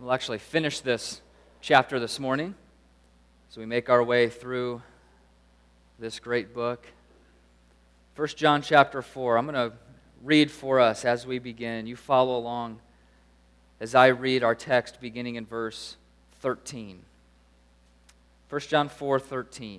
We'll actually finish this chapter this morning as we make our way through this great book. 1 John chapter 4. I'm going to read for us as we begin. You follow along as I read our text beginning in verse 13. 1 John 4:13.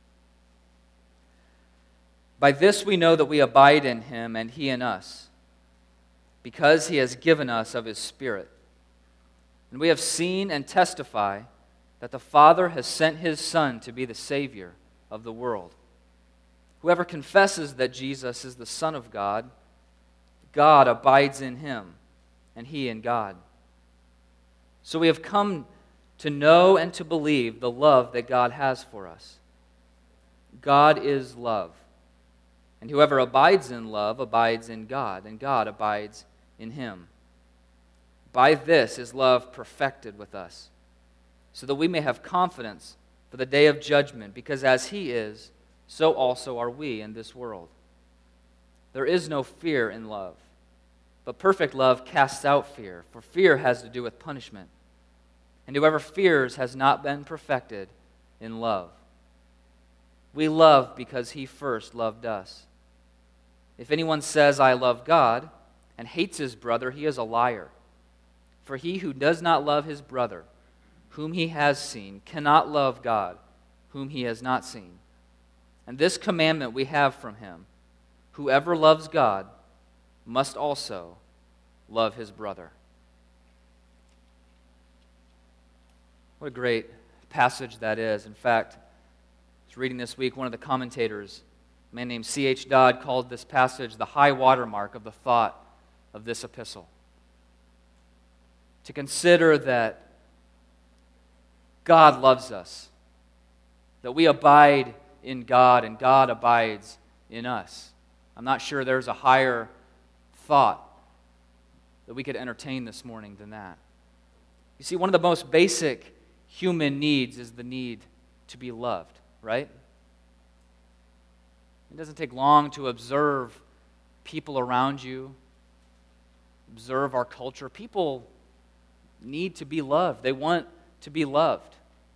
By this we know that we abide in him and he in us, because he has given us of his Spirit. And we have seen and testify that the Father has sent his Son to be the Savior of the world. Whoever confesses that Jesus is the Son of God, God abides in him, and he in God. So we have come to know and to believe the love that God has for us. God is love, and whoever abides in love abides in God, and God abides in him. By this is love perfected with us, so that we may have confidence for the day of judgment, because as he is, so also are we in this world. There is no fear in love, but perfect love casts out fear, for fear has to do with punishment. And whoever fears has not been perfected in love. We love because he first loved us. If anyone says, I love God, and hates his brother, he is a liar. For he who does not love his brother, whom he has seen, cannot love God, whom he has not seen. And this commandment we have from him: whoever loves God must also love his brother. What a great passage that is. In fact, I was reading this week, one of the commentators, a man named C.H. Dodd, called this passage the high watermark of the thought of this epistle. To consider that God loves us, that we abide in God and God abides in us. I'm not sure there's a higher thought that we could entertain this morning than that. You see, one of the most basic human needs is the need to be loved, right? It doesn't take long to observe people around you, observe our culture. People need to be loved. They want to be loved.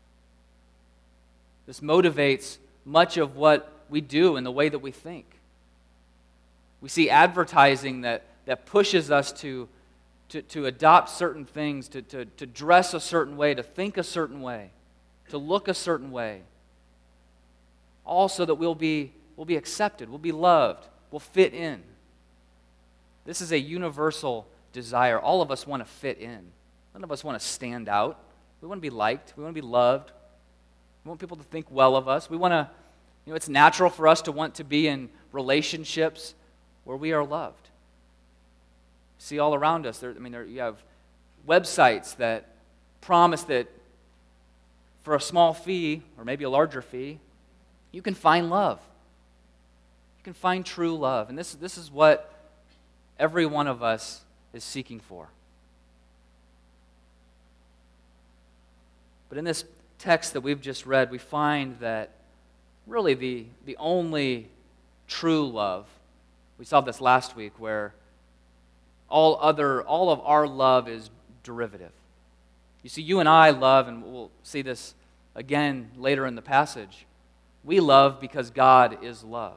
This motivates much of what we do and the way that we think. We see advertising that pushes us to adopt certain things, to dress a certain way, to think a certain way, to look a certain way. All so that we'll be accepted, we'll be loved, we'll fit in. This is a universal desire. All of us want to fit in. None of us want to stand out. We want to be liked. We want to be loved. We want people to think well of us. We want to, it's natural for us to want to be in relationships where we are loved. See all around us, you have websites that promise that for a small fee, or maybe a larger fee, you can find love. You can find true love. And this is what every one of us is seeking for. But in this text that we've just read, we find that really the only true love, we saw this last week, where all of our love is derivative. You see, you and I love, and we'll see this again later in the passage, we love because God is love.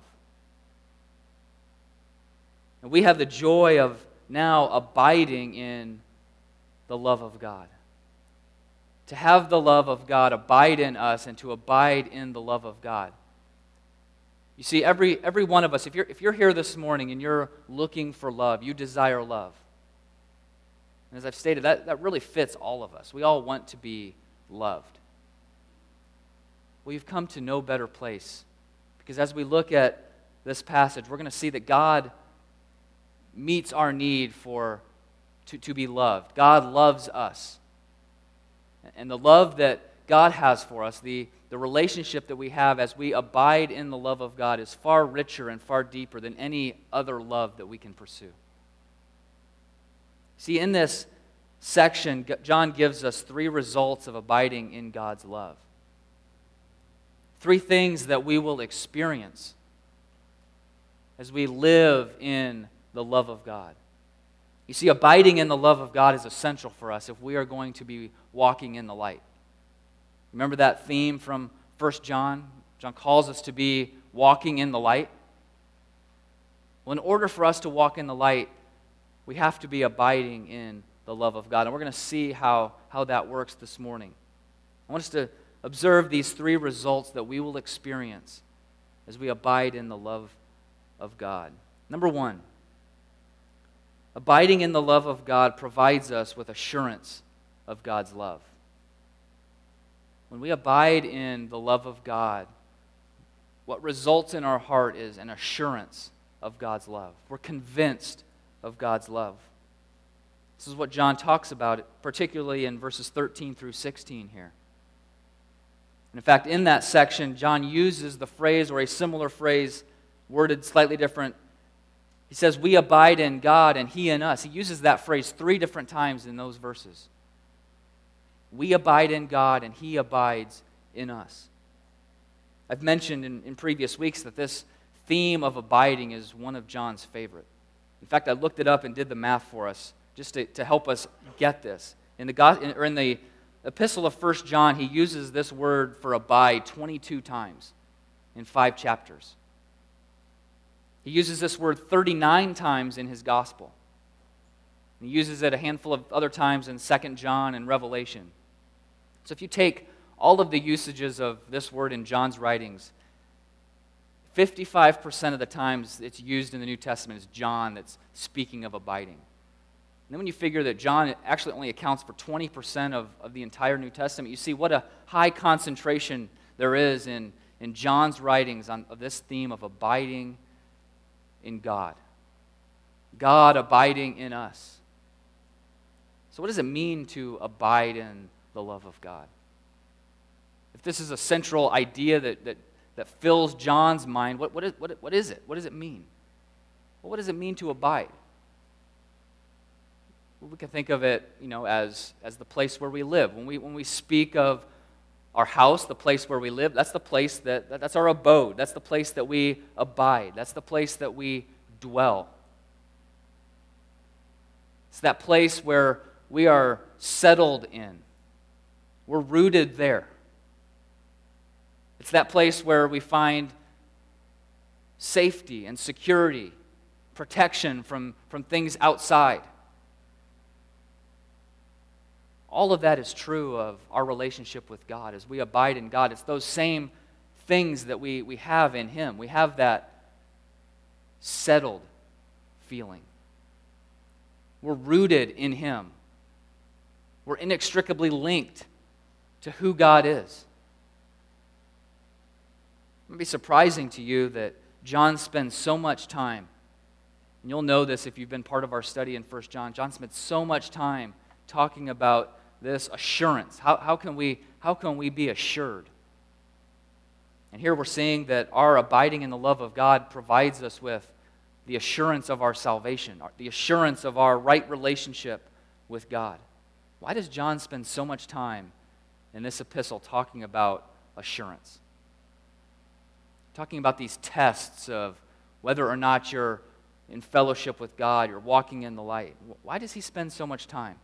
And we have the joy of now abiding in the love of God. To have the love of God abide in us and to abide in the love of God. You see, every one of us, if you're here this morning and you're looking for love, you desire love. And as I've stated, that really fits all of us. We all want to be loved. Well, you've come to no better place, because as we look at this passage, we're going to see that God meets our need to be loved. God loves us. And the love that God has for us, the relationship that we have as we abide in the love of God, is far richer and far deeper than any other love that we can pursue. See, in this section, John gives us 3 results of abiding in God's love. 3 things that we will experience as we live in the love of God. You see, abiding in the love of God is essential for us if we are going to be walking in the light. Remember that theme from 1 John? John calls us to be walking in the light. Well, in order for us to walk in the light, we have to be abiding in the love of God. And we're going to see how that works this morning. I want us to observe these three results that we will experience as we abide in the love of God. Number one, abiding in the love of God provides us with assurance of God's love. When we abide in the love of God, what results in our heart is an assurance of God's love. We're convinced of God's love. This is what John talks about, particularly in verses 13 through 16 here. And in fact, in that section, John uses the phrase or a similar phrase worded slightly different. He says, we abide in God and He in us. He uses that phrase 3 different times in those verses. We abide in God and He abides in us. I've mentioned in previous weeks that this theme of abiding is one of John's favorite. In fact, I looked it up and did the math for us just to help us get this. In the epistle of 1 John, he uses this word for abide 22 times in 5 chapters. He uses this word 39 times in his gospel. He uses it a handful of other times in 2 John and Revelation. So if you take all of the usages of this word in John's writings, 55% of the times it's used in the New Testament is John that's speaking of abiding. And then when you figure that John actually only accounts for 20% of the entire New Testament, you see what a high concentration there is in John's writings of this theme of abiding in God. God abiding in us. So what does it mean to abide in the love of God? If this is a central idea that fills John's mind, what is it? What does it mean? Well, what does it mean to abide? Well, we can think of it, as the place where we live. When we speak of our house, the place where we live, that's the place that's our abode. That's the place that we abide. That's the place that we dwell. It's that place where we are settled in. We're rooted there. It's that place where we find safety and security, protection from things outside. All of that is true of our relationship with God. As we abide in God, it's those same things that we have in Him. We have that settled feeling. We're rooted in Him. We're inextricably linked to who God is. It might be surprising to you that John spends so much time, and you'll know this if you've been part of our study in 1 John. John spends so much time talking about this assurance. How can we be assured? And here we're seeing that our abiding in the love of God provides us with the assurance of our salvation, the assurance of our right relationship with God. Why does John spend so much time in this epistle talking about assurance? Talking about these tests of whether or not you're in fellowship with God, you're walking in the light. Why does he spend so much time?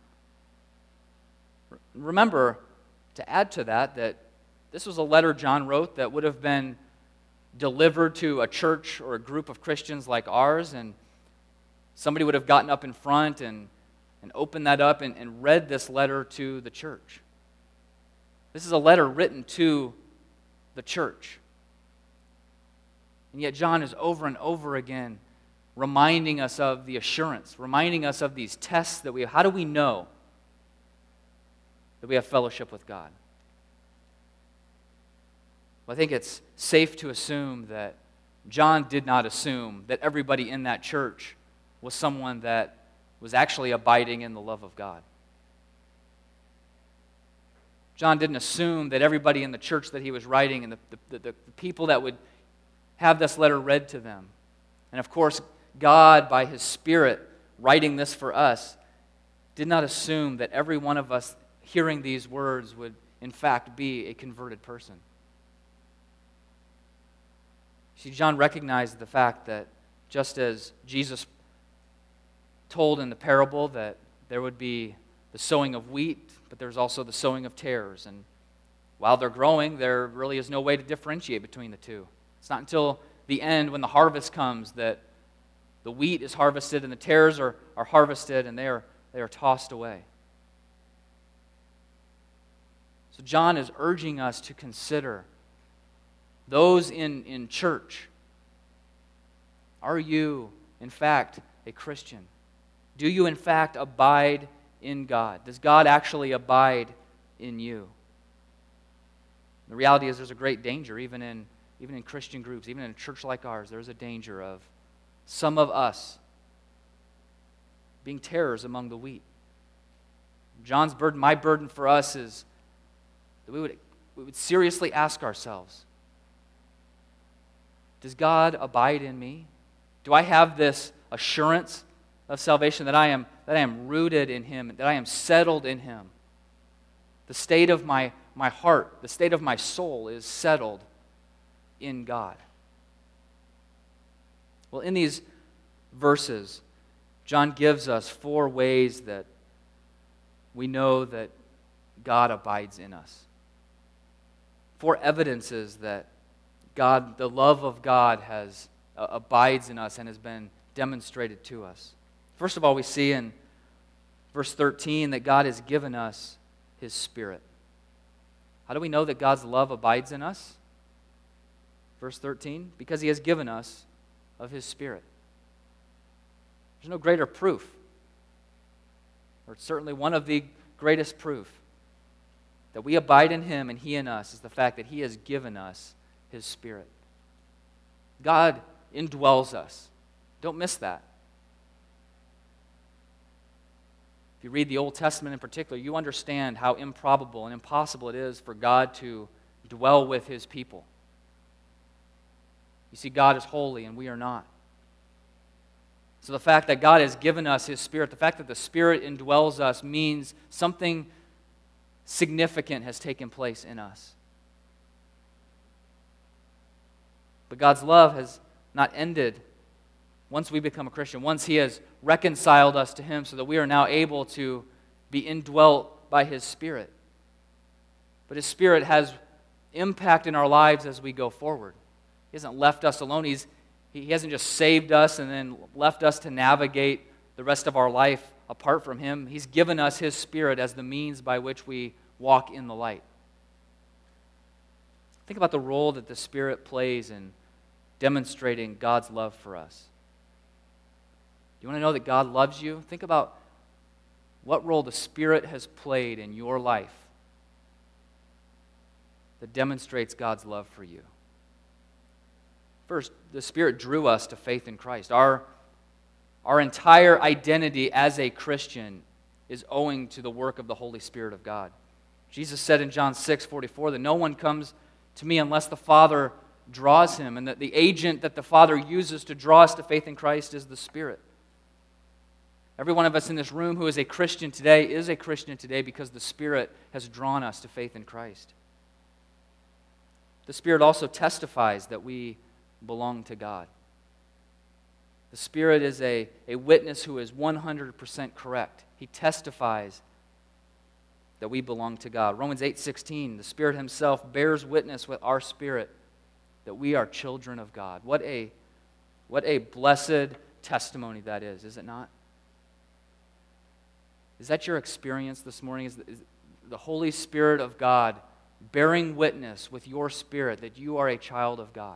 Remember, to add to that this was a letter John wrote that would have been delivered to a church or a group of Christians like ours, and somebody would have gotten up in front and opened that up and read this letter to the church. This is a letter written to the church. And yet John is over and over again reminding us of the assurance, reminding us of these tests that we have. How do we know that we have fellowship with God? Well, I think it's safe to assume that John did not assume that everybody in that church was someone that was actually abiding in the love of God. John didn't assume that everybody in the church that he was writing and the people that would have this letter read to them. And of course, God, by His Spirit, writing this for us, did not assume that every one of us hearing these words would, in fact, be a converted person. See, John recognized the fact that just as Jesus told in the parable that there would be the sowing of wheat, but there's also the sowing of tares. And while they're growing, there really is no way to differentiate between the two. It's not until the end, when the harvest comes, that the wheat is harvested and the tares are harvested, and they are tossed away. So John is urging us to consider those in church. Are you, in fact, a Christian? Do you, in fact, abide in God? Does God actually abide in you? The reality is there's a great danger, even in Christian groups, even in a church like ours, there's a danger of some of us being tares among the wheat. John's burden, my burden for us is that we would seriously ask ourselves, does God abide in me? Do I have this assurance of salvation that I am rooted in Him, that I am settled in Him? The state of my heart, the state of my soul is settled in God. Well, in these verses, John gives us 4 ways that we know that God abides in us. 4 evidences that God, the love of God abides in us and has been demonstrated to us. First of all, we see in verse 13 that God has given us His Spirit. How do we know that God's love abides in us? Verse 13, because He has given us of His Spirit. There's no greater proof, or certainly one of the greatest proof, that we abide in Him and He in us is the fact that He has given us His Spirit. God indwells us. Don't miss that. If you read the Old Testament in particular, you understand how improbable and impossible it is for God to dwell with His people. You see, God is holy and we are not. So the fact that God has given us His Spirit, the fact that the Spirit indwells us, means something significant has taken place in us. But God's love has not ended once we become a Christian, once He has reconciled us to Him so that we are now able to be indwelt by His Spirit. But His Spirit has impact in our lives as we go forward. He hasn't left us alone. He hasn't just saved us and then left us to navigate the rest of our life apart from Him. He's given us His Spirit as the means by which we walk in the light. Think about the role that the Spirit plays in demonstrating God's love for us. You want to know that God loves you? Think about what role the Spirit has played in your life that demonstrates God's love for you. First, the Spirit drew us to faith in Christ. Our entire identity as a Christian is owing to the work of the Holy Spirit of God. Jesus said in John 6:44 that no one comes to me unless the Father draws him, and that the agent that the Father uses to draw us to faith in Christ is the Spirit. Every one of us in this room who is a Christian today because the Spirit has drawn us to faith in Christ. The Spirit also testifies that we belong to God. The Spirit is a witness who is 100% correct. He testifies that we belong to God. Romans 8:16, the Spirit Himself bears witness with our spirit that we are children of God. What a blessed testimony that is it not? Is that your experience this morning? Is the Holy Spirit of God bearing witness with your spirit that you are a child of God?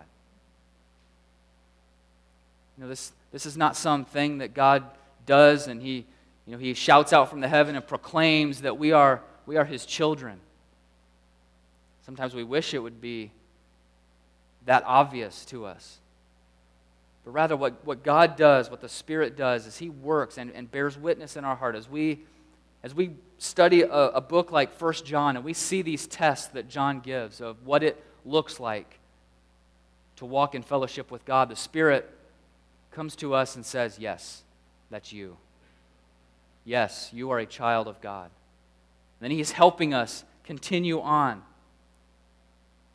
You know, this is not something that God does and He shouts out from the heaven and proclaims that we are His children. Sometimes we wish it would be that obvious to us. But rather what God does, what the Spirit does, is He works and bears witness in our heart. As we study a book like 1 John and we see these tests that John gives of what it looks like to walk in fellowship with God, the Spirit comes to us and says, yes, that's you. Yes, you are a child of God. And then He is helping us continue on,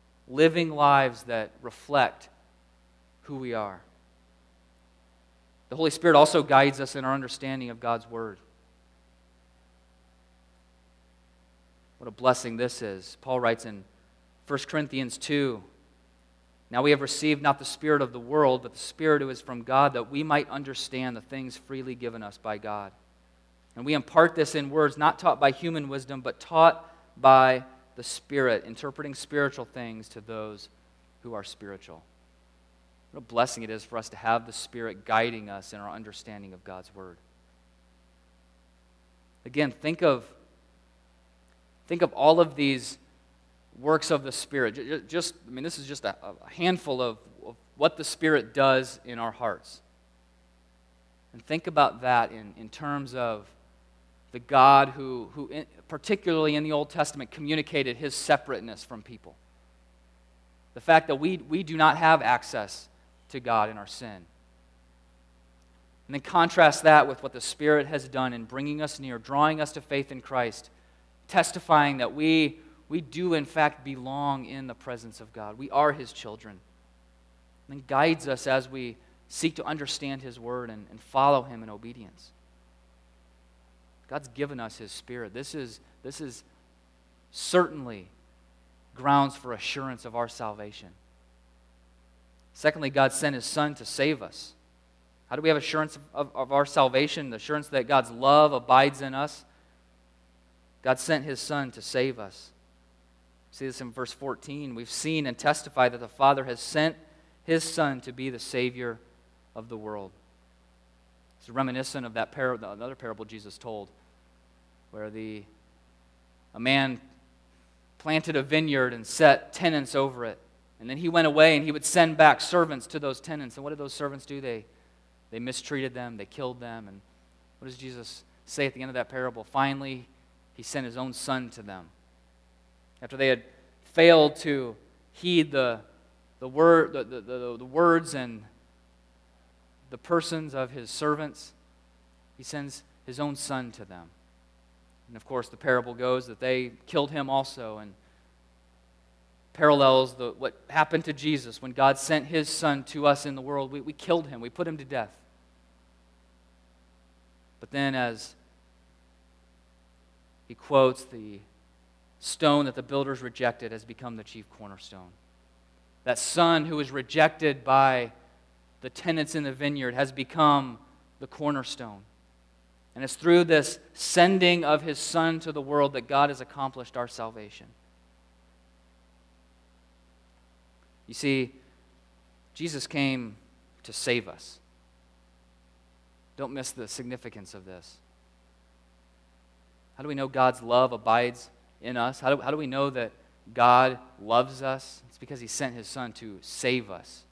living lives that reflect who we are. The Holy Spirit also guides us in our understanding of God's Word. What a blessing this is. Paul writes in 1 Corinthians 2, "Now we have received not the spirit of the world, but the Spirit who is from God, that we might understand the things freely given us by God. And we impart this in words not taught by human wisdom, but taught by the Spirit, interpreting spiritual things to those who are spiritual." What a blessing it is for us to have the Spirit guiding us in our understanding of God's Word. Again, think of all of these works of the Spirit. This is just a handful of what the Spirit does in our hearts. And think about that in terms of the God who particularly in the Old Testament, communicated His separateness from people. The fact that we do not have access to God in our sin. And then contrast that with what the Spirit has done in bringing us near, drawing us to faith in Christ, testifying that we do in fact belong in the presence of God. We are His children. And then guides us as we seek to understand His Word and follow Him in obedience. God's given us His Spirit. This is certainly grounds for assurance of our salvation. Secondly, God sent His Son to save us. How do we have assurance of our salvation? The assurance that God's love abides in us. God sent His Son to save us. See this in verse 14. We've seen and testified that the Father has sent His Son to be the Savior of the world. It's reminiscent of that another parable Jesus told, where a man planted a vineyard and set tenants over it. And then he went away and he would send back servants to those tenants. And what did those servants do? They mistreated them, they killed them. And what does Jesus say at the end of that parable? Finally, He sent His own Son to them. After they had failed to heed the words and the persons of His servants, He sends His own Son to them. And of course, the parable goes that they killed Him also, and parallels what happened to Jesus when God sent His Son to us in the world. We killed Him. We put Him to death. But then as He quotes, the stone that the builders rejected has become the chief cornerstone. That Son who was rejected by the tenants in the vineyard has become the cornerstone. And it's through this sending of His Son to the world that God has accomplished our salvation. You see, Jesus came to save us. Don't miss the significance of this. How do we know God's love abides in us? How do we know that God loves us? It's because He sent His Son to save us.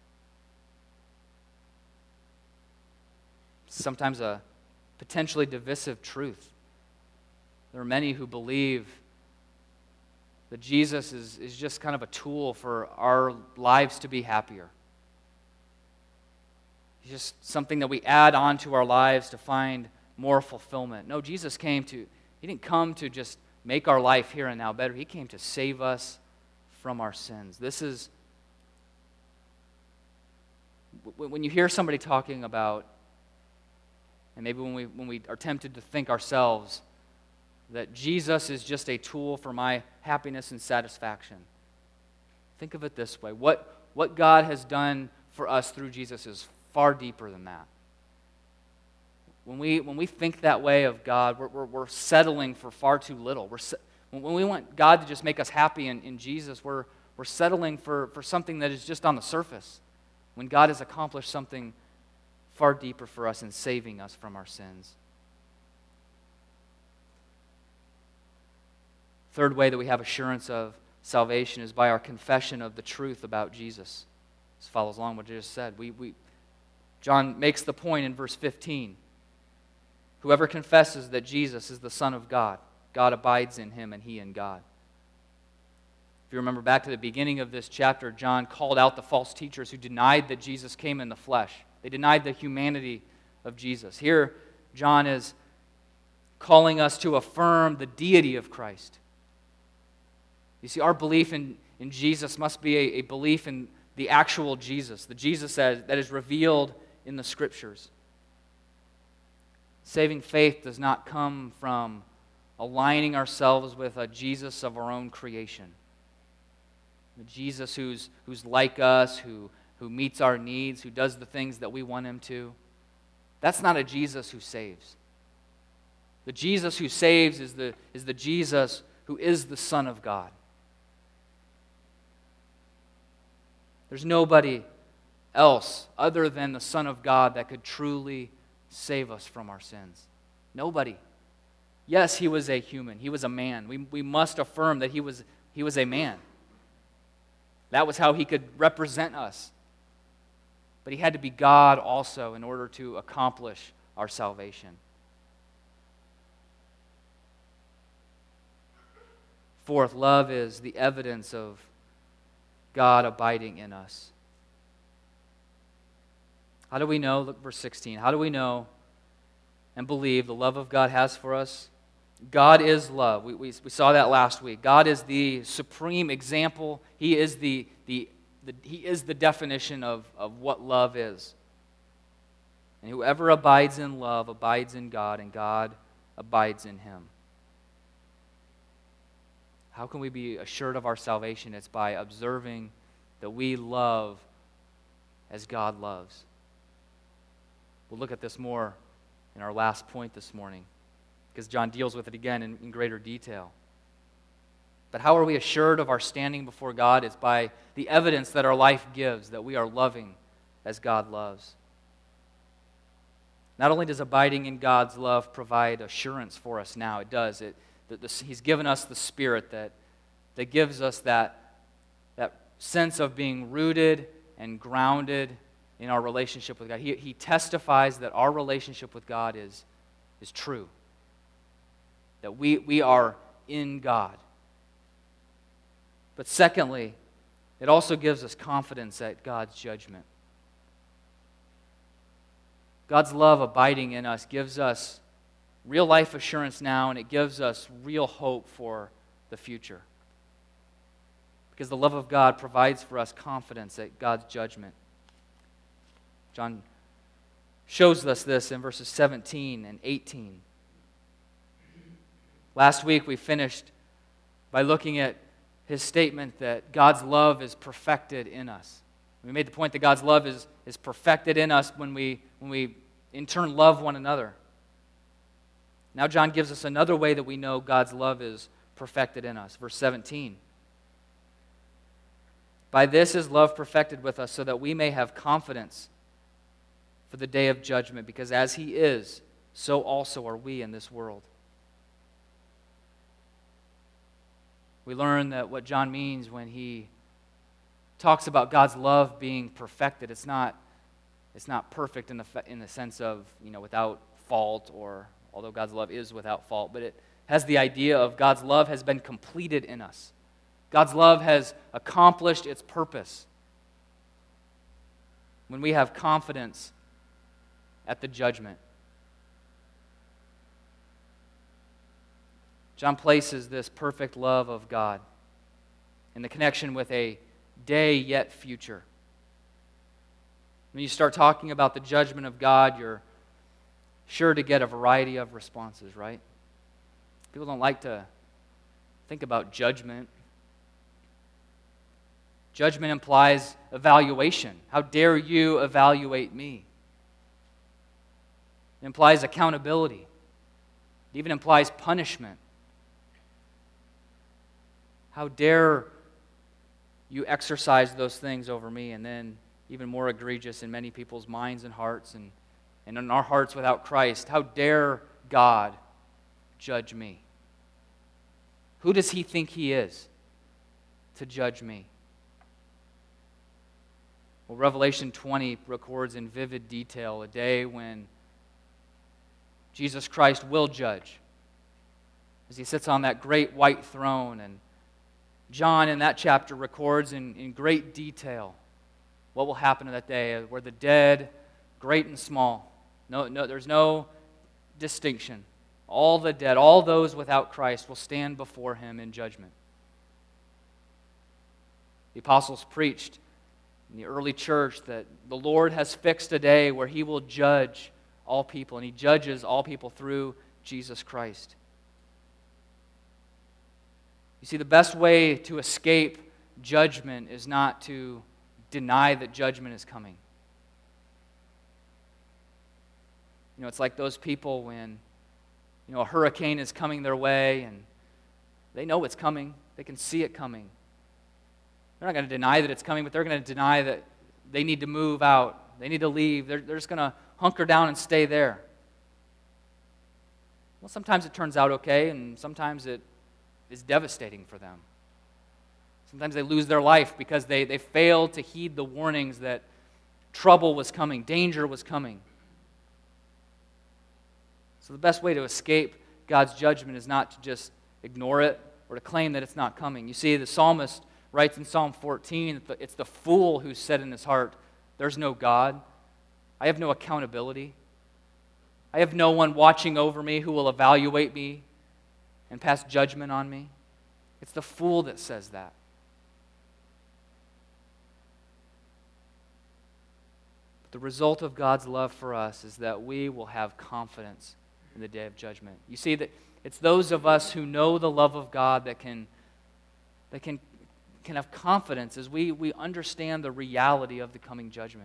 Sometimes a potentially divisive truth. There are many who believe that Jesus is just kind of a tool for our lives to be happier. He's just something that we add on to our lives to find more fulfillment. No, Jesus He didn't come to just make our life here and now better. He came to save us from our sins. This is, when you hear somebody talking about, and maybe when we are tempted to think ourselves, that Jesus is just a tool for my happiness and satisfaction. Think of it this way. What God has done for us through Jesus is far deeper than that. When we think that way of God, we're settling for far too little. When we want God to just make us happy in Jesus, we're settling for something that is just on the surface, when God has accomplished something far deeper for us in saving us from our sins. Third way that we have assurance of salvation is by our confession of the truth about Jesus. This follows along what I just said. John makes the point in verse 15. Whoever confesses that Jesus is the Son of God, God abides in him and he in God. If you remember back to the beginning of this chapter, John called out the false teachers who denied that Jesus came in the flesh. They denied the humanity of Jesus. Here, John is calling us to affirm the deity of Christ. You see, our belief in Jesus must be a belief in the actual Jesus, the Jesus that is revealed in the Scriptures. Saving faith does not come from aligning ourselves with a Jesus of our own creation. A Jesus who's like us, who meets our needs, who does the things that we want him to. That's not a Jesus who saves. The Jesus who saves is the Jesus who is the Son of God. There's nobody else other than the Son of God that could truly save us from our sins. Nobody. Yes, he was a human. He was a man. We must affirm that he was a man. That was how he could represent us. But he had to be God also in order to accomplish our salvation. Fourth, love is the evidence of God abiding in us. How do we know? Look, verse 16. How do we know and believe the love of God has for us? God is love. We saw that last week. God is the supreme example. He is the definition of what love is. And whoever abides in love abides in God, and God abides in him. How can we be assured of our salvation? It's by observing that we love as God loves. We'll look at this more in our last point this morning, because John deals with it again in greater detail. But how are we assured of our standing before God? It's by the evidence that our life gives, that we are loving as God loves. Not only does abiding in God's love provide assurance for us now, it does. He's given us the Spirit that gives us that sense of being rooted and grounded in our relationship with God. He testifies that our relationship with God is true, that we are in God. But secondly, it also gives us confidence at God's judgment. God's love abiding in us gives us real life assurance now, and it gives us real hope for the future. Because the love of God provides for us confidence at God's judgment. John shows us this in verses 17 and 18. Last week we finished by looking at his statement that God's love is perfected in us. We made the point that God's love is perfected in us when we in turn love one another. Now John gives us another way that we know God's love is perfected in us. Verse 17. By this is love perfected with us, so that we may have confidence for the day of judgment, because as he is, so also are we in this world. We learn that what John means when he talks about God's love being perfected, it's not perfect in the sense of, without fault, or although God's love is without fault, but it has the idea of God's love has been completed in us. God's love has accomplished its purpose. When we have confidence at the judgment. John places this perfect love of God in the connection with a day yet future. When you start talking about the judgment of God, you're sure to get a variety of responses, right? People don't like to think about judgment. Judgment implies evaluation. How dare you evaluate me? It implies accountability. It even implies punishment. How dare you exercise those things over me? And then, even more egregious in many people's minds and hearts, and in our hearts without Christ, how dare God judge me? Who does he think he is to judge me? Well, Revelation 20 records in vivid detail a day when Jesus Christ will judge as he sits on that great white throne. And John in that chapter records in great detail what will happen on that day, where the dead, great and small, there's no distinction. All the dead, all those without Christ will stand before him in judgment. The apostles preached in the early church that the Lord has fixed a day where he will judge all people, and he judges all people through Jesus Christ. You see, the best way to escape judgment is not to deny that judgment is coming. You know, it's like those people when, a hurricane is coming their way and they know it's coming. They can see it coming. They're not going to deny that it's coming, but they're going to deny that they need to move out. They need to leave. They're just going to hunker down and stay there. Well, sometimes it turns out okay, and sometimes it is devastating for them. Sometimes they lose their life because they failed to heed the warnings that trouble was coming, danger was coming. So the best way to escape God's judgment is not to just ignore it or to claim that it's not coming. You see, the psalmist writes in Psalm 14, it's the fool who said in his heart, "There's no God. I have no accountability. I have no one watching over me who will evaluate me and pass judgment on me." It's the fool that says that. But the result of God's love for us is that we will have confidence in the day of judgment. You see, that it's those of us who know the love of God that can have confidence as we understand the reality of the coming judgment.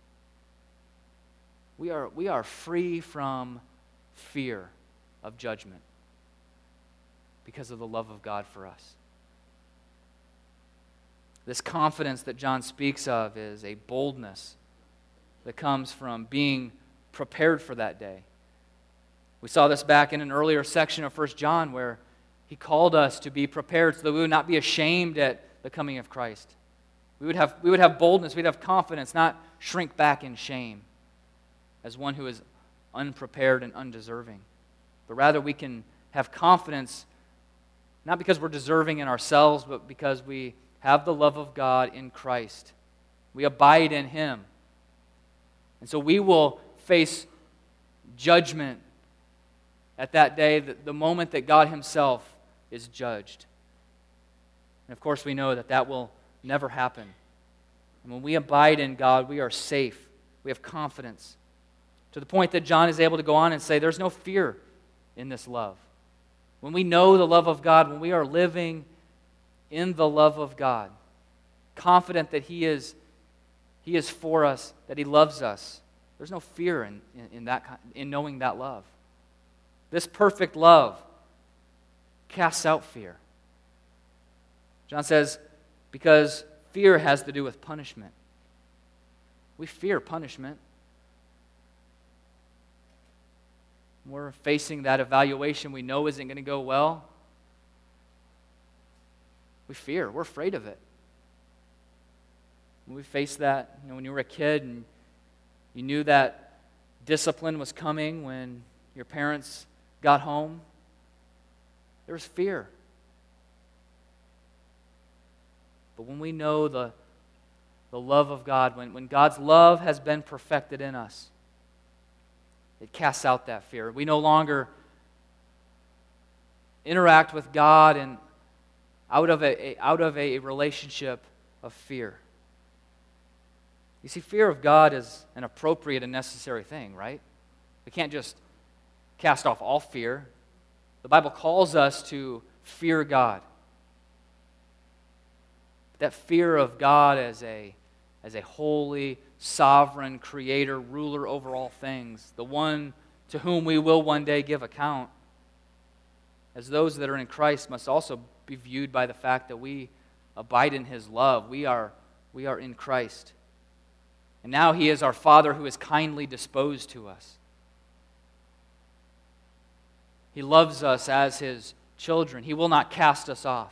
We are free from fear of judgment because of the love of God for us. This confidence that John speaks of is a boldness that comes from being prepared for that day. We saw this back in an earlier section of 1 John where he called us to be prepared so that we would not be ashamed at the coming of Christ. We would have boldness, we'd have confidence, not shrink back in shame as one who is unprepared and undeserving. But rather we can have confidence not because we're deserving in ourselves, but because we have the love of God in Christ. We abide in Him. And so we will face judgment at that day, the moment that God Himself is judged. And of course we know that that will never happen. And when we abide in God, we are safe. We have confidence. To the point that John is able to go on and say, there's no fear in this love. When we know the love of God, when we are living in the love of God, confident that He is for us, that He loves us, there's no fear in knowing that love. This perfect love casts out fear. John says, because fear has to do with punishment. We fear punishment. We're facing that evaluation we know isn't going to go well. We fear. We're afraid of it. When we face that, when you were a kid and you knew that discipline was coming when your parents got home, there was fear. But when we know the love of God, when God's love has been perfected in us, it casts out that fear. We no longer interact with God and out of a relationship of fear. You see, fear of God is an appropriate and necessary thing, right? We can't just cast off all fear. The Bible calls us to fear God. That fear of God as a holy, sovereign creator, ruler over all things, the one to whom we will one day give account, as those that are in Christ must also be viewed by the fact that we abide in His love. We are in Christ. And now He is our Father who is kindly disposed to us. He loves us as His children. He will not cast us off.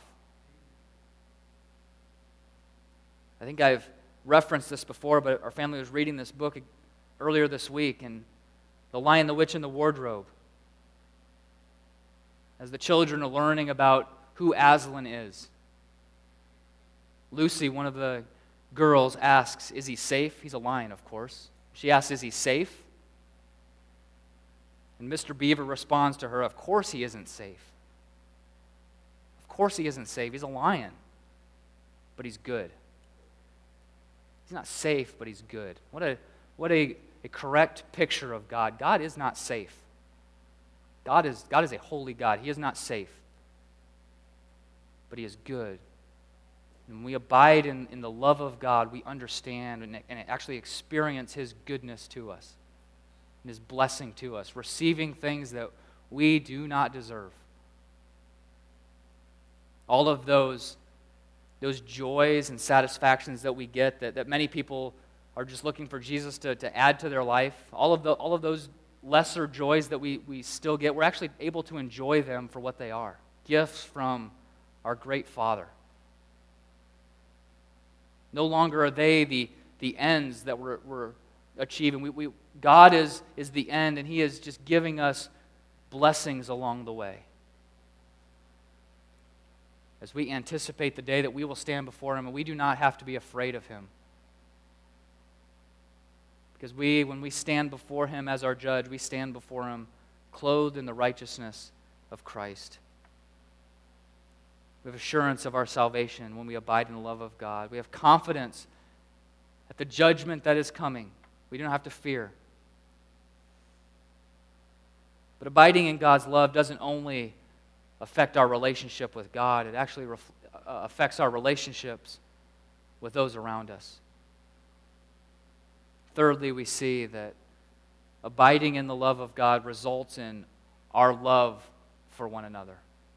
I think I've referenced this before, but our family was reading this book earlier this week, and The Lion, the Witch, and the Wardrobe. As the children are learning about who Aslan is, Lucy, one of the girls, asks, is he safe? He's a lion, of course. She asks, is he safe? And Mr. Beaver responds to her, of course he isn't safe. Of course he isn't safe. He's a lion. But he's good. He's not safe, but he's good. What a a correct picture of God. God is not safe. God is a holy God. He is not safe. But He is good. And when we abide in the love of God, we understand and actually experience His goodness to us and His blessing to us, receiving things that we do not deserve. All of those joys and satisfactions that we get, that many people are just looking for Jesus to add to their life, all of those lesser joys that we still get, we're actually able to enjoy them for what they are, gifts from our great Father. No longer are they the ends that we're achieving. God is the end, and He is just giving us blessings along the way. As we anticipate the day that we will stand before Him, and we do not have to be afraid of Him. Because when we stand before Him as our judge, we stand before Him clothed in the righteousness of Christ. We have assurance of our salvation when we abide in the love of God. We have confidence at the judgment that is coming. We don't have to fear. But abiding in God's love doesn't only affect our relationship with God, it actually affects our relationships with those around us. Thirdly, we see that abiding in the love of God results in our love for one another.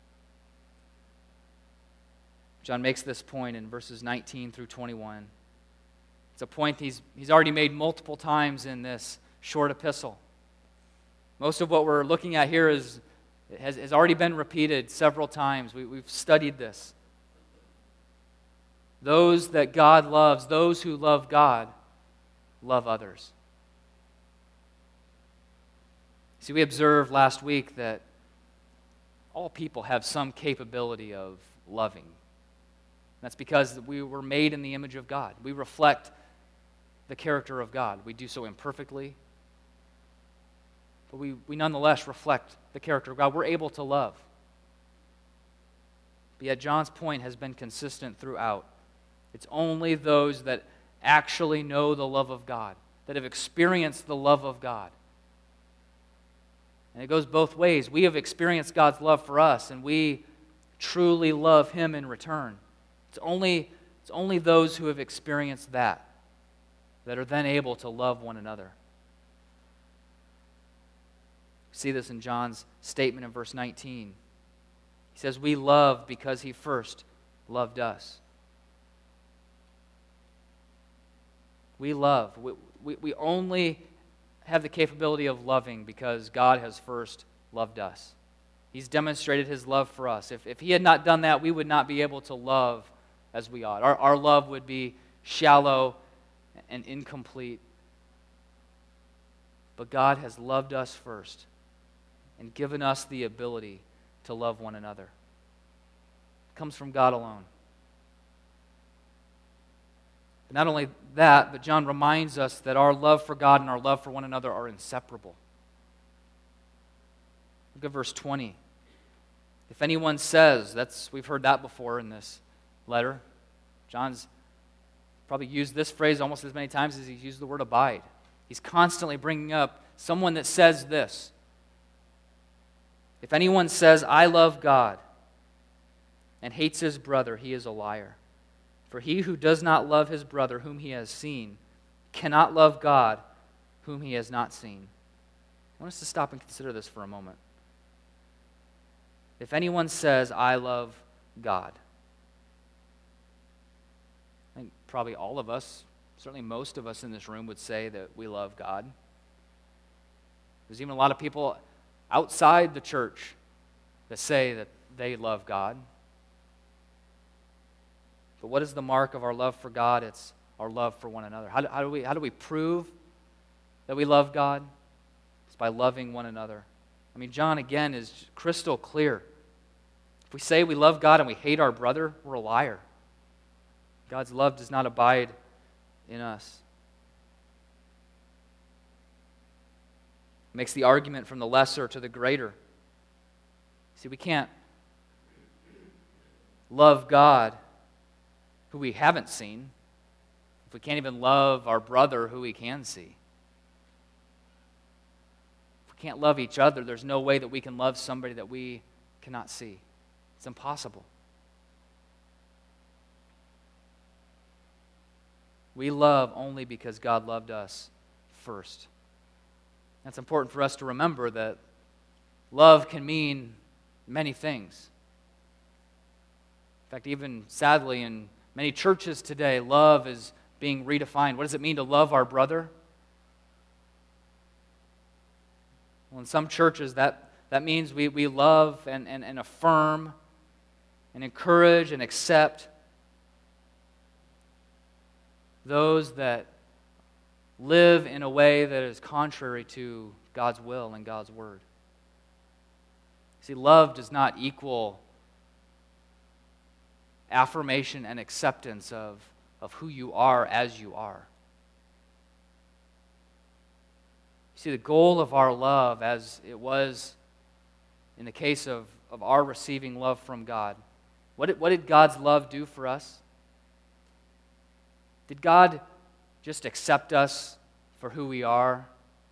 John makes this point in verses 19 through 21. It's a point he's already made multiple times in this short epistle. Most of what we're looking at here has already been repeated several times. We've studied this. Those that God loves, those who love God, love others. See, we observed last week that all people have some capability of loving. That's because we were made in the image of God. We reflect the character of God. We do so imperfectly, but we nonetheless reflect the character of God. We're able to love. But yet John's point has been consistent throughout. It's only those that actually know the love of God, that have experienced the love of God. And it goes both ways. We have experienced God's love for us, and we truly love Him in return. It's only those who have experienced that are then able to love one another. We see this in John's statement in verse 19. He says, "We love because He first loved us." We love. We only have the capability of loving because God has first loved us. He's demonstrated His love for us. If He had not done that, we would not be able to love as we ought. Our love would be shallow and incomplete. But God has loved us first and given us the ability to love one another. It comes from God alone. But not only that, but John reminds us that our love for God and our love for one another are inseparable. Look at verse 20. If anyone says, we've heard that before in this letter. John's probably used this phrase almost as many times as he's used the word abide. He's constantly bringing up someone that says this. If anyone says, "I love God," and hates his brother, he is a liar. For he who does not love his brother whom he has seen cannot love God whom he has not seen. I want us to stop and consider this for a moment. If anyone says, "I love God," I think probably all of us, certainly most of us in this room would say that we love God. There's even a lot of people outside the church that say that they love God. But what is the mark of our love for God? It's our love for one another. How do we prove that we love God? It's by loving one another. I mean, John again is crystal clear. If we say we love God and we hate our brother, we're a liar. God's love does not abide in us. It makes the argument from the lesser to the greater. See, we can't love God who we haven't seen if we can't even love our brother who we can see. can't love each other, there's no way that we can love somebody that we cannot see. It's impossible. We love only because God loved us first. That's important for us to remember, that love can mean many things. In fact, even sadly, in many churches today, love is being redefined. What does it mean to love our brother? Well, in some churches, that means we love and affirm and encourage and accept those that live in a way that is contrary to God's will and God's word. See, love does not equal affirmation and acceptance of who you are as you are. See, the goal of our love, as it was in the case of our receiving love from God, what did God's love do for us? Did God just accept us for who we are?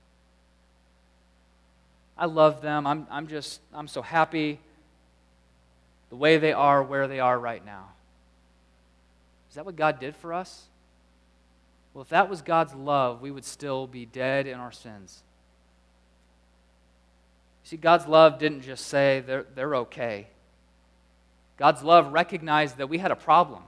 I love them. I'm so happy the way they are, where they are right now. Is that what God did for us? Well, if that was God's love, we would still be dead in our sins. See, God's love didn't just say they're okay. God's love recognized that we had a problem.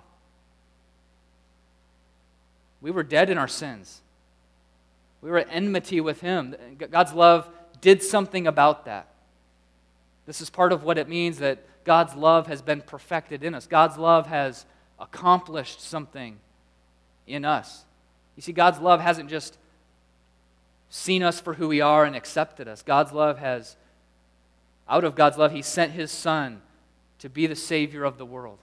We were dead in our sins. We were at enmity with Him. God's love did something about that. This is part of what it means that God's love has been perfected in us. God's love has accomplished something in us. You see, God's love hasn't just seen us for who we are and accepted us. Out of God's love, He sent His Son to be the Savior of the world,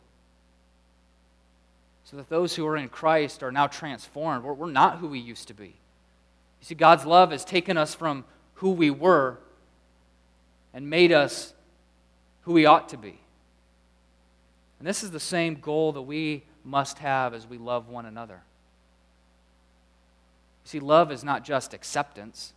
so that those who are in Christ are now transformed. We're not who we used to be. You see, God's love has taken us from who we were and made us who we ought to be. And this is the same goal that we must have as we love one another. You see, love is not just acceptance.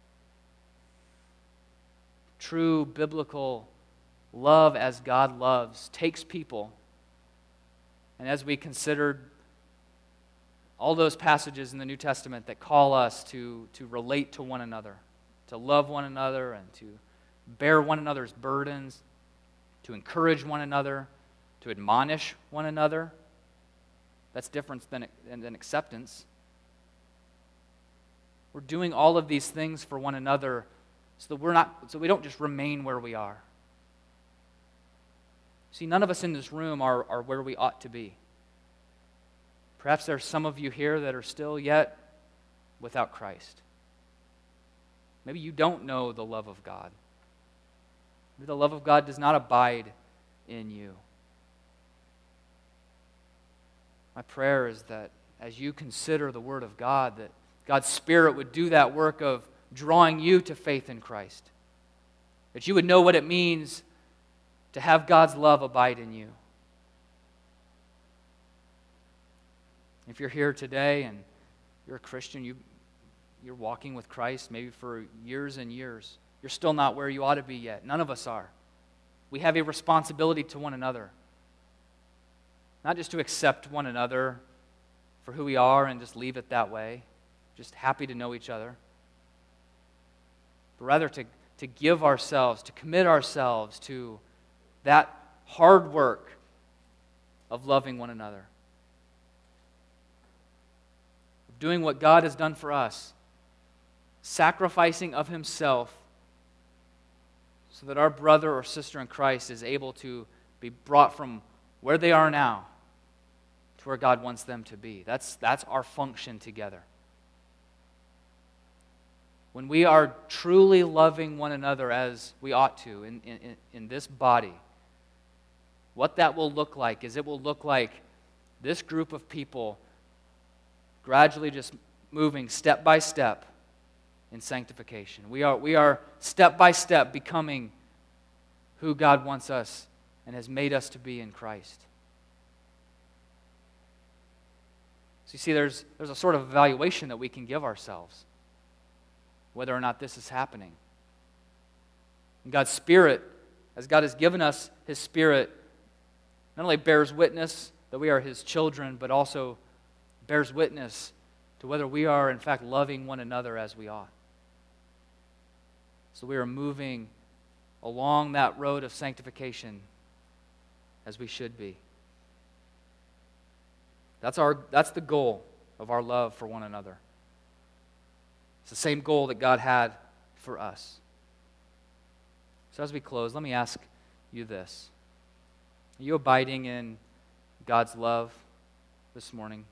True biblical love as God loves takes people. And as we considered all those passages in the New Testament that call us to relate to one another, to love one another and to bear one another's burdens, to encourage one another, to admonish one another, that's different than acceptance. We're doing all of these things for one another so we don't just remain where we are. See, none of us in this room are where we ought to be. Perhaps there are some of you here that are still yet without Christ. Maybe you don't know the love of God. Maybe the love of God does not abide in you. My prayer is that as you consider the Word of God, that God's Spirit would do that work of drawing you to faith in Christ. That you would know what it means to have God's love abide in you. If you're here today and you're a Christian, you're walking with Christ maybe for years and years, you're still not where you ought to be yet. None of us are. We have a responsibility to one another. Not just to accept one another for who we are and just leave it that way, just happy to know each other, but rather to give ourselves, to commit ourselves to that hard work of loving one another, of doing what God has done for us, sacrificing of Himself so that our brother or sister in Christ is able to be brought from where they are now to where God wants them to be. That's our function together. When we are truly loving one another as we ought to in this body, what that will look like is it will look like this group of people gradually just moving step by step in sanctification. We are step by step becoming who God wants us and has made us to be in Christ. So you see, there's a sort of evaluation that we can give ourselves, whether or not this is happening. And God's Spirit, as God has given us His Spirit, not only bears witness that we are His children, but also bears witness to whether we are in fact loving one another as we ought. So we are moving along that road of sanctification as we should be. That's the goal of our love for one another. It's the same goal that God had for us. So as we close, let me ask you this. Are you abiding in God's love this morning?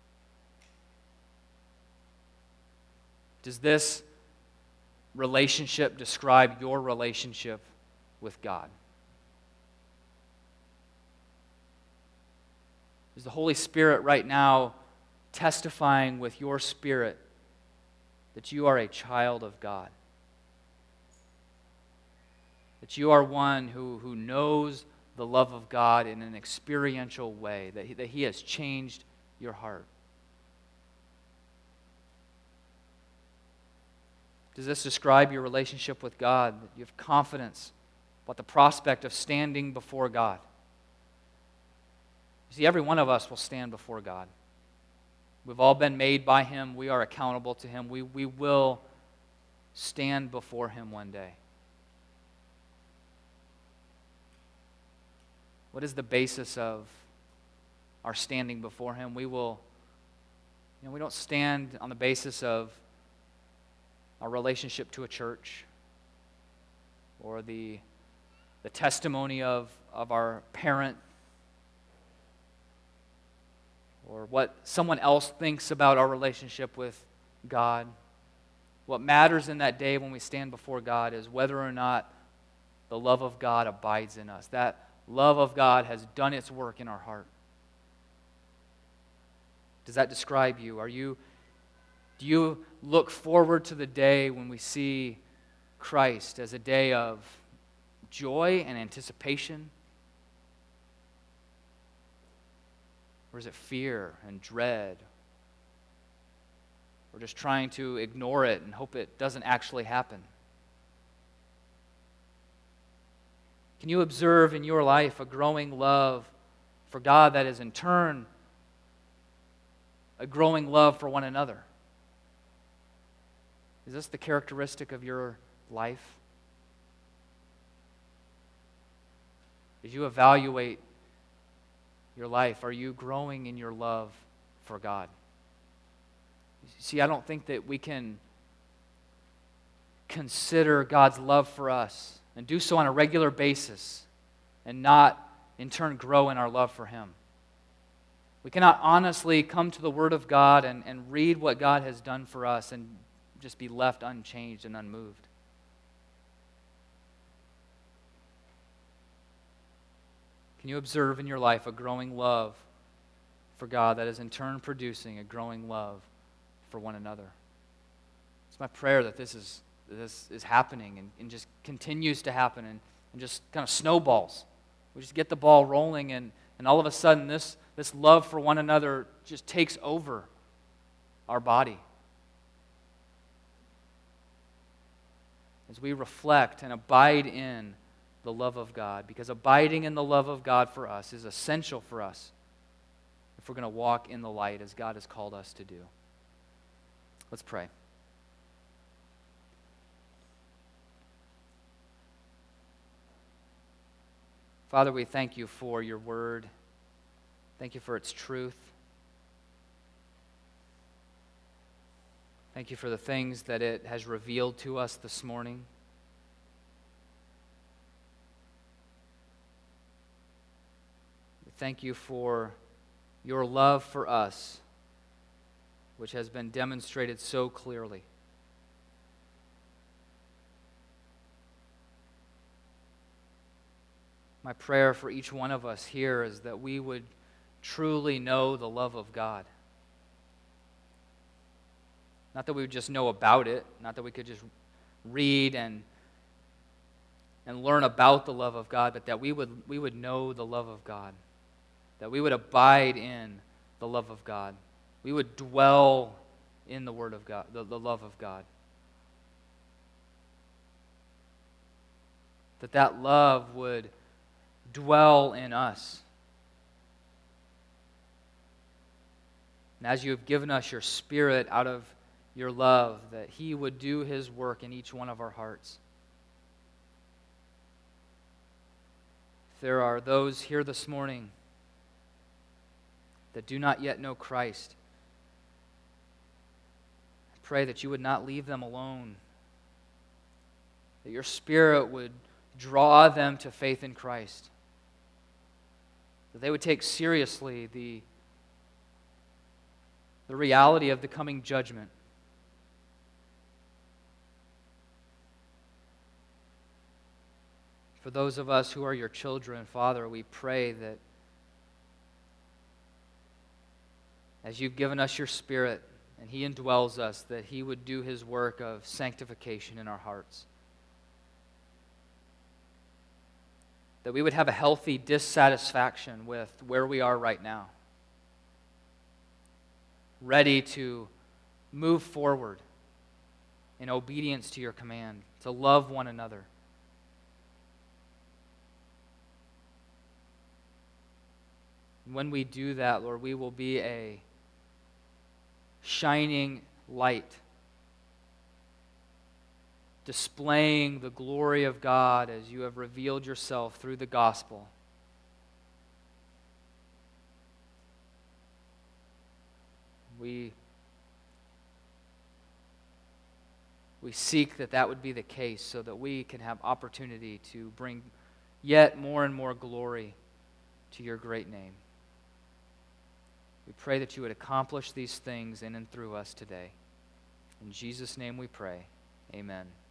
Does this relationship describe your relationship with God? Is the Holy Spirit right now testifying with your spirit that you are a child of God? That you are one who knows the love of God in an experiential way, that He has changed your heart? Does this describe your relationship with God, that you have confidence about the prospect of standing before God? You see, every one of us will stand before God. We've all been made by Him. We are accountable to Him. We will stand before Him one day. What is the basis of our standing before Him? We don't stand on the basis of our relationship to a church or the testimony of our parent or what someone else thinks about our relationship with God. What matters in that day when we stand before God is whether or not the love of God abides in us. That love of God has done its work in our heart. Does that describe you? Do you look forward to the day when we see Christ as a day of joy and anticipation? Or is it fear and dread? Or just trying to ignore it and hope it doesn't actually happen? Can you observe in your life a growing love for God that is in turn a growing love for one another? Is this the characteristic of your life? As you evaluate your life, are you growing in your love for God? See, I don't think that we can consider God's love for us and do so on a regular basis and not in turn grow in our love for Him. We cannot honestly come to the Word of God and read what God has done for us and just be left unchanged and unmoved. Can you observe in your life a growing love for God that is in turn producing a growing love for one another? It's my prayer that this is happening and just continues to happen and just kind of snowballs. We just get the ball rolling and all of a sudden this love for one another just takes over our body. As we reflect and abide in the love of God, because abiding in the love of God for us is essential for us if we're going to walk in the light as God has called us to do. Let's pray. Father, we thank you for your word. Thank you for its truth. Thank you for the things that it has revealed to us this morning. Thank you for your love for us, which has been demonstrated so clearly. My prayer for each one of us here is that we would truly know the love of God. Not that we would just know about it, not that we could just read and learn about the love of God, but that we would know the love of God. That we would abide in the love of God. We would dwell in the Word of God, the love of God. that love would dwell in us. And as you have given us your Spirit out of your love, that He would do His work in each one of our hearts. If there are those here this morning that do not yet know Christ, I pray that you would not leave them alone, that your Spirit would draw them to faith in Christ, that they would take seriously the reality of the coming judgment. For those of us who are your children, Father, we pray that as you've given us your Spirit and He indwells us, that He would do His work of sanctification in our hearts. That we would have a healthy dissatisfaction with where we are right now, ready to move forward in obedience to your command, to love one another. When we do that, Lord, we will be a shining light, displaying the glory of God as you have revealed yourself through the gospel. We seek that would be the case so that we can have opportunity to bring yet more and more glory to your great name. We pray that you would accomplish these things in and through us today. In Jesus' name we pray. Amen.